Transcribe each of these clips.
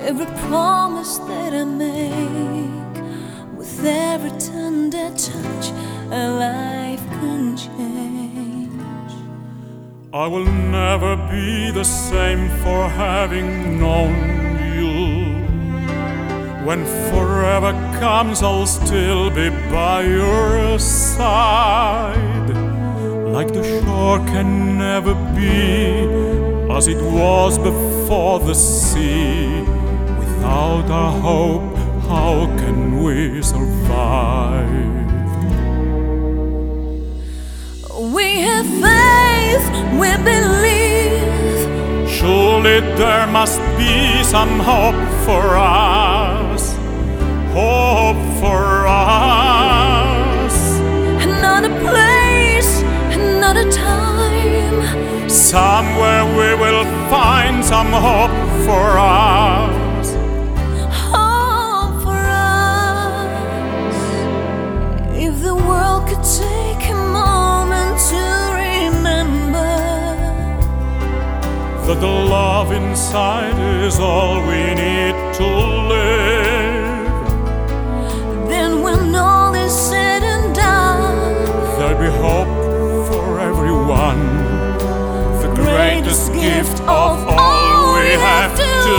every promise that I make, with every tender touch, a life can change. I will never be the same for having known you. When forever comes, I'll still be by your side. Like the shore can never be as it was before the sea. Without our hope, how can we survive? We have faith, we believe. Surely there must be some hope for us. Hope for us. Another place, another time. Somewhere we will find some hope for us. Hope for us. If the world could take a moment to remember that the love inside is all we need to live, then when all is said and done, there'll be hope for everyone. The greatest gift of all we have to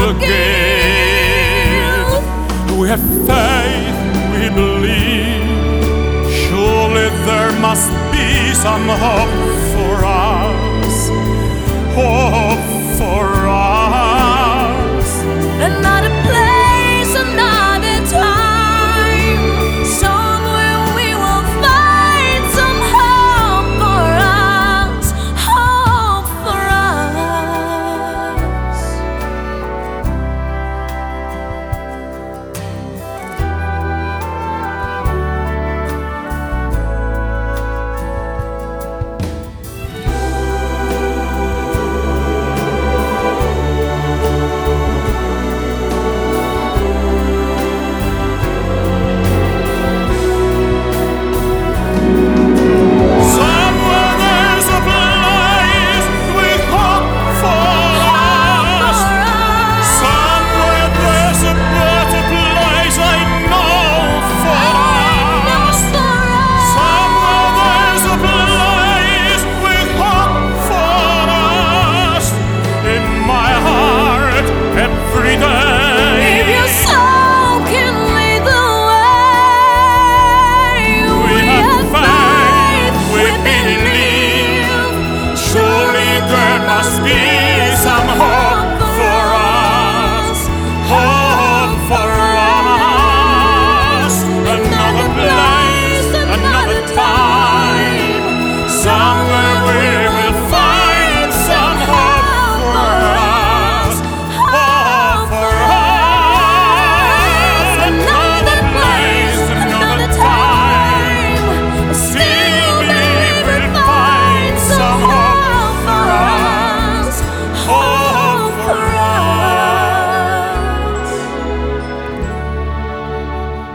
give. We have faith, we believe. Surely there must be some hope for us. Hope for us. another place, another time. Somewhere we will find some hope for us. Hope for us.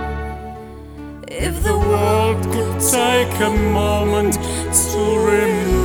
If the world could take a moment to remember